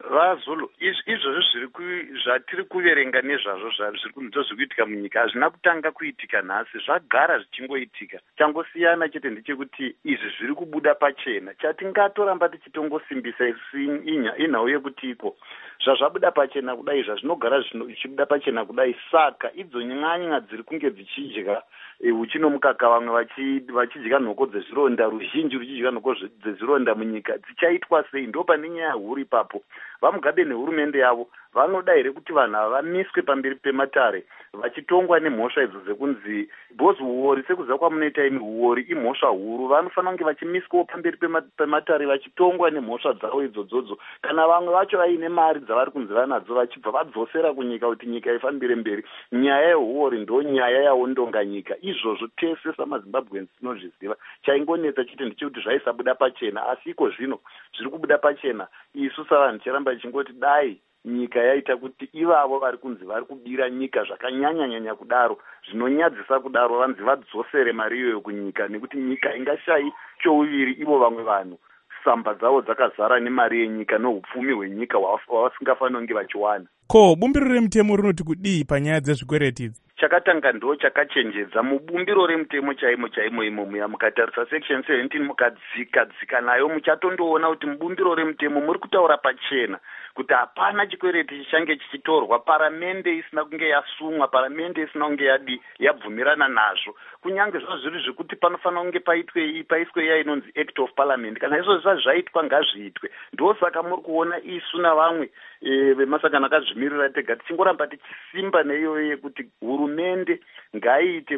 Vazulu, izvozvo zvatiri kuverenga nezvazvo zviri kuitika munyika hazvina kutanga kuitika nhasi, zvagara zvichingoitika. Changosiyana chete ndechekuti izvi zviri kubuda pachena. Chatingatoramba tichitongosimbisa inhau yekutiko zvazvabuda pachena kudai zvazvinogara zvichibuda pachena kudai, saka idzo nyanya dziri kunge dzichidya uchino mukaka, vamwe vachidya nhoko dzezvironda, ruzhinji ruchidya nhoko dzezvironda munyika, dzichaitwa sei? Ndo pane nyaya huru ipapo. VaMugabe nehurumende yavo vanoda here kuti vanhu ava vamiswe pamberi pematare vachitongwa nemhosva idzo dzekunzi, because uori sekuziva kwamunoita imi, uori imhosva huru. Vanofanira kunge vachimiswawo pamberi pematare vachitongwa nemhosva dzavo idzodzo. Kana vamwe vacho vaine mari dzavari kunzi vanadzo, vachibva vadzosera kunyika kuti nyika ifambire mberi. Nyaya yeuori ndo nyaya yaondonga nyika. Izvozvo tese samaZimbabweans tinozviziva. Chaingonetsa chete ndechekuti zvaisabuda pachena, asi iko zvino zviri kubuda pachena. Isu savanhu ticharamba tichingoti dai nyika yaita kuti ivavo vari kunzi vari kubira nyika zvakanyanya kudaro, zvinonyadzisa kudaro, vanzi vadzosere mari iyoyo kunyika, nekuti nyika ingashayi chouviri ivo vamwe vanhu samba dzavo dzakazara nemari yenyika noupfumi hwenyika hwavasingafanira kunge vachiwana. Ko bumbiro remutemo rinoti kudii panyaya dzezvikwereti idzi? Chakatanga ndo chakachenjedza mubumbiro remutemo chaimo imomuya, mukatarisa section 17 mukadzika nayo muchatondoona kuti mubumbiro remutemo muri kutaura pachena kuti hapana chikwereti chichange chichitorwa paramende isina kunge yasumwa, paramende isina kunge yabvumirana nazvo. Kunyange zvazviri zvekuti panofanira kunge paiswe iya inonzi Act of Parliament, kana izvo zvaitwa ngazviitwe. Ndosaka muri kuona isu navamwe vemasangano akazvimirira tega tichingoramba tichisimba neiyoyo yekuti hurumende ngaiite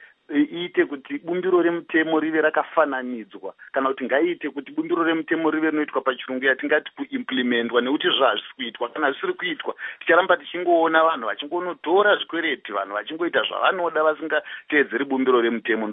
kuti bumbiro remutemo rive rakafananidzwa, kana kuti ngaiite kuti bumbiro remutemo rive rinoitwa pachirungu yatingati kuimplementwa, nekuti zvazvisi kuitwa. Kana zvisiri kuitwa ticharamba tichingoona vanhu vachingonotora zvikwereti, vanhu vachingoita zvavanoda vasingateedzeri bumbiro remutemo.